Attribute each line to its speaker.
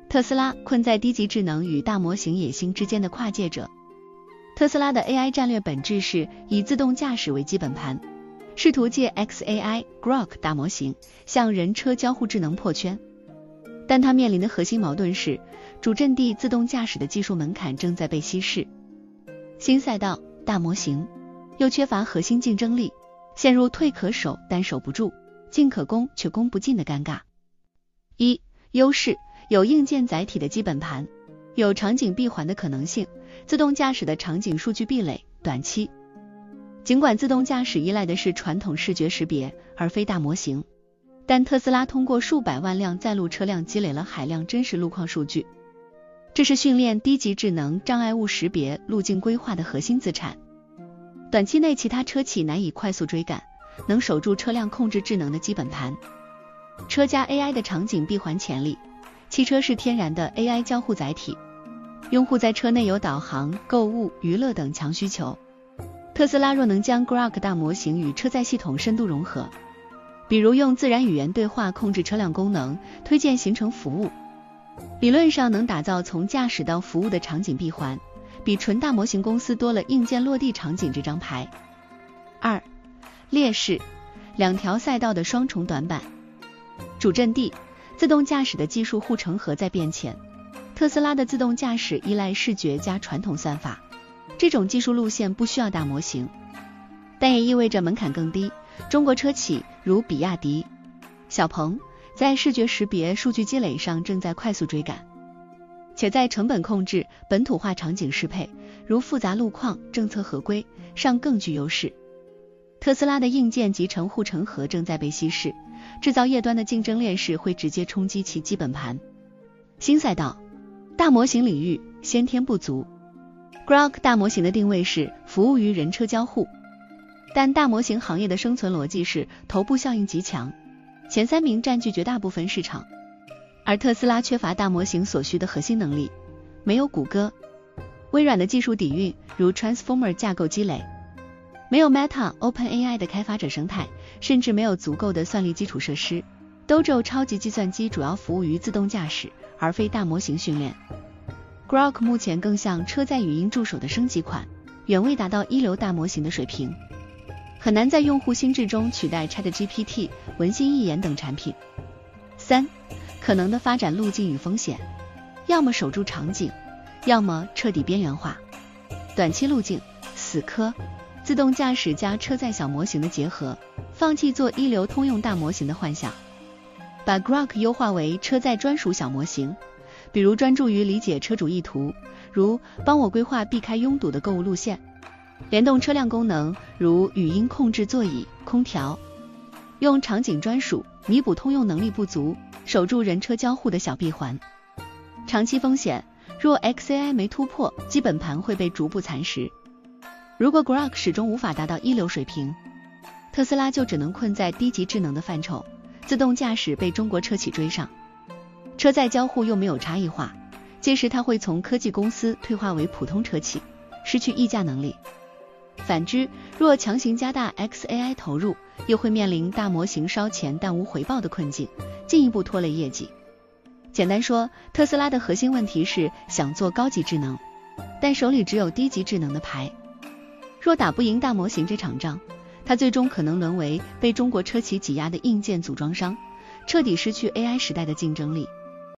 Speaker 1: 特斯拉困在低级智能与大模型野心之间的跨界者。特斯拉的 AI 战略本质是以自动驾驶为基本盘，试图借 xAI、Grok 大模型向人车交互智能破圈。但它面临的核心矛盾是，主阵地自动驾驶的技术门槛正在被稀释，新赛道大模型又缺乏核心竞争力，陷入退可守但守不住，进可攻却攻不进的尴尬。一、优势有硬件载体的基本盘，有场景闭环的可能性，自动驾驶的场景数据壁垒，短期。尽管自动驾驶依赖的是传统视觉识别而非大模型，但特斯拉通过数百万辆在路车辆积累了海量真实路况数据，这是训练低级智能障碍物识别路径规划的核心资产。短期内其他车企难以快速追赶，能守住车辆控制智能的基本盘。车加 AI 的场景闭环潜力，汽车是天然的 AI 交互载体，用户在车内有导航、购物、娱乐等强需求。特斯拉若能将 Grok 大模型与车载系统深度融合，比如用自然语言对话控制车辆功能，推荐行程服务，理论上能打造从驾驶到服务的场景闭环，比纯大模型公司多了硬件落地场景这张牌。二、劣势两条赛道的双重短板。主阵地自动驾驶的技术护城河在变浅，特斯拉的自动驾驶依赖视觉加传统算法，这种技术路线不需要大模型，但也意味着门槛更低。中国车企如比亚迪、小鹏在视觉识别数据积累上正在快速追赶，且在成本控制、本土化场景适配，如复杂路况、政策合规上更具优势。特斯拉的硬件集成护城河正在被稀释，制造业端的竞争劣势会直接冲击其基本盘。新赛道大模型领域先天不足。 Grok 大模型的定位是服务于人车交互，但大模型行业的生存逻辑是头部效应极强，前3名占据绝大部分市场，而特斯拉缺乏大模型所需的核心能力，没有谷歌、微软的技术底蕴，如 Transformer 架构积累，没有 Meta、OpenAI 的开发者生态，甚至没有足够的算力基础设施。Dojo 超级计算机主要服务于自动驾驶，而非大模型训练。Grok 目前更像车载语音助手的升级款，远未达到一流大模型的水平，很难在用户心智中取代 ChatGPT、文心一言等产品。三、可能的发展路径与风险，要么守住场景，要么彻底边缘化。短期路径，死磕自动驾驶加车载小模型的结合，放弃做一流通用大模型的幻想，把 Grok 优化为车载专属小模型，比如专注于理解车主意图，如帮我规划避开拥堵的购物路线，联动车辆功能，如语音控制座椅、空调，用场景专属弥补通用能力不足，守住人车交互的小闭环。长期风险，若 xAI 没突破，基本盘会被逐步蚕食。如果 Grok 始终无法达到一流水平，特斯拉就只能困在低级智能的范畴，自动驾驶被中国车企追上，车载交互又没有差异化，届时它会从科技公司退化为普通车企，失去溢价能力。反之，若强行加大 xAI 投入，又会面临大模型烧钱但无回报的困境，进一步拖累业绩。简单说，特斯拉的核心问题是想做高级智能，但手里只有低级智能的牌。若打不赢大模型这场仗，它最终可能沦为被中国车企挤压的硬件组装商，彻底失去 AI 时代的竞争力。